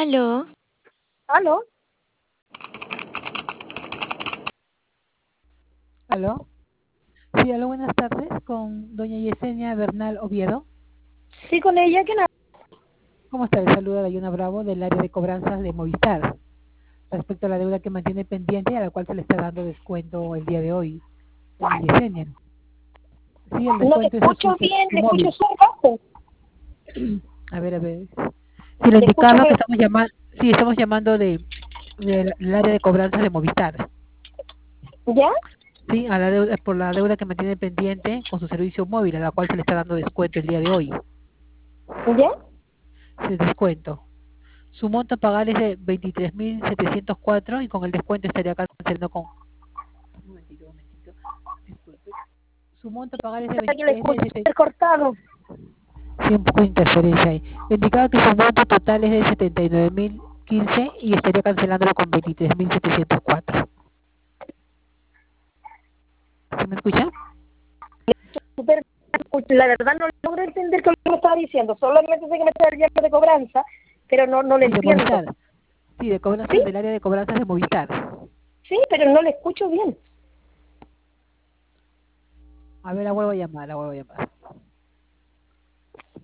Aló, ¿Aló? ¿Aló? Sí, aló, buenas tardes, con doña Yesenia Bernal Oviedo. Sí, con ella, ¿quién habla? ¿Cómo está? Le saluda Dayana Bravo del área de cobranzas de Movistar, respecto a la deuda que mantiene pendiente y a la cual se le está dando descuento el día de hoy, doña Yesenia. Sí, el No le descuento es a escucho bien, su le escucho móvil. súper bajo. A ver, a ver. Si le Le escucho indicaba muy... que estamos llamando, sí, estamos llamando del área de cobranzas de Movistar. ¿Ya? Sí, a la deuda, por la deuda que mantiene pendiente con su servicio móvil, a la cual se le está dando descuento el día de hoy. ¿Ya? Sí, descuento. Su monto a pagar es de 23.704 y con el descuento estaría cancelando con... un momentito, disculpe. Su monto a pagar es de Aquí le 23 escucho de súper cortado. sí, un poco de interferencia ahí. Me indicaba que su monto total es de 79.015 y estaría cancelándolo con 23.704. ¿Sí me escucha? Súper... La verdad no logro entender qué es lo que me estaba diciendo. Solamente sé que me está llamando de cobranza, pero no le Sí, de entiendo. Movistar. Sí, de ¿Sí? cobranzas del área de cobranzas de Movistar. Sí, pero no le escucho bien. A ver, la vuelvo a llamar, la vuelvo a llamar.